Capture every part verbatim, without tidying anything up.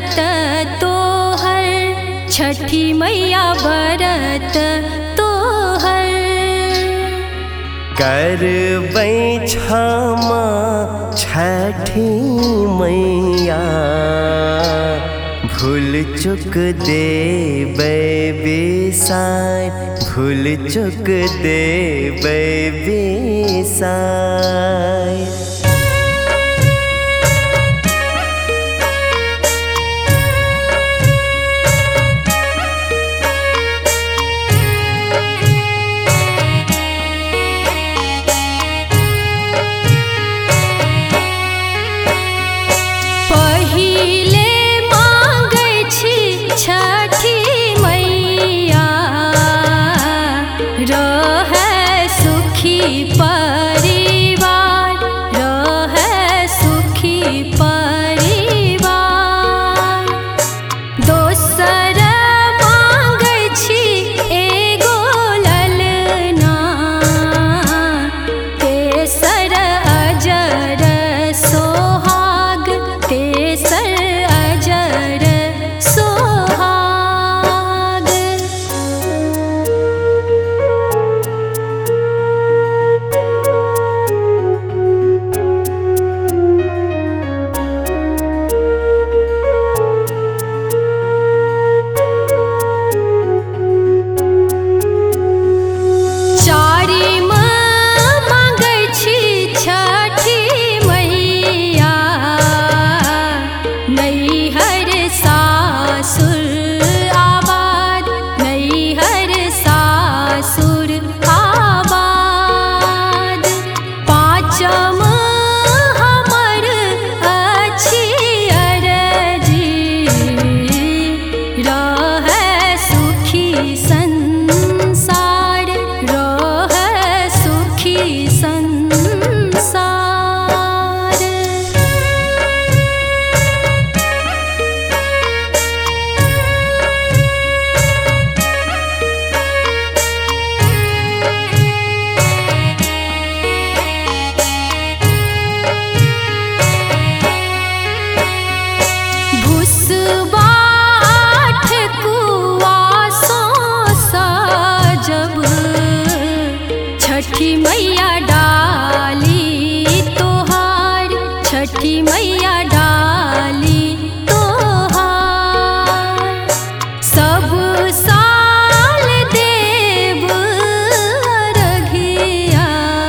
बरत तोहर, छठी मैया बरत तोहर। करबै क्षमा छठी मैया, भूल चुक देबै बिसार, भूल चुक देबै बिसार। छठी मैया रहै सुखी परिवार, रहै सुखी परिवार। दोसर मांगै छी एगो ललना, तेसर अजर सोहाग, तेसर अजर सोहाग। चारिम मांगै छी छठी मैया, नैहर सासुर आबाद, नैहर सासुर आबाद। पाँचम हमर अछि अरजी, रहै सुखी संसार, रहै सुखी संसार। भुसबाट कुआसों साजब, छठी मैया डाली तोहार, छठी मैया डाली तोहार। सब साल देव अरघिया,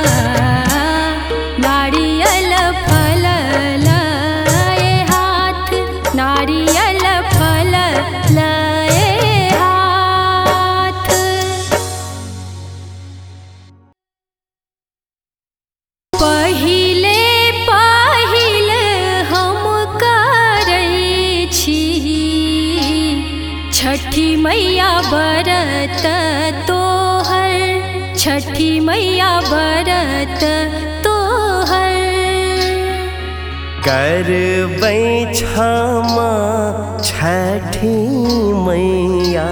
नारियल फल लए हाथ, नारियल फल लए हाथ। पहिले पहिल हम करै छी छठी मैया बरत तोहर, छठी मैया बरत तोहर। करबै क्षमा छठी मैया,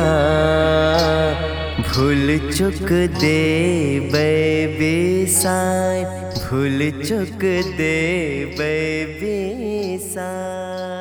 भूल चुक देबै बिसार, भूल चुक देबै बिसार।